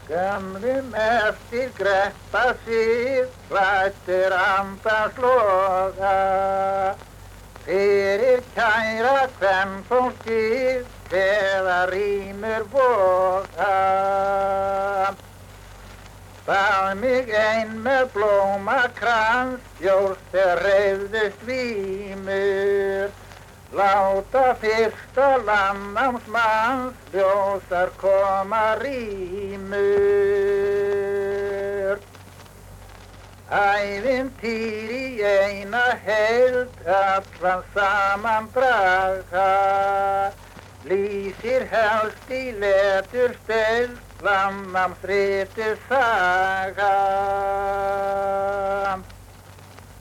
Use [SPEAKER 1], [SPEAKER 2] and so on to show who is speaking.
[SPEAKER 1] Gömlum eftir greppa sig, hrættir andans loga. Fyrir kæra kvenfólkið, þegar rýmur voga. Bað mig ein með blómakrans, bjóst þegar hreyfðust vímur. Láta fyrsta landnámsmanns, ljósar koma rímur. Ævintýr í eina heild, allan saman draga. Lýsir helst í letursteild, landnámsritu saga.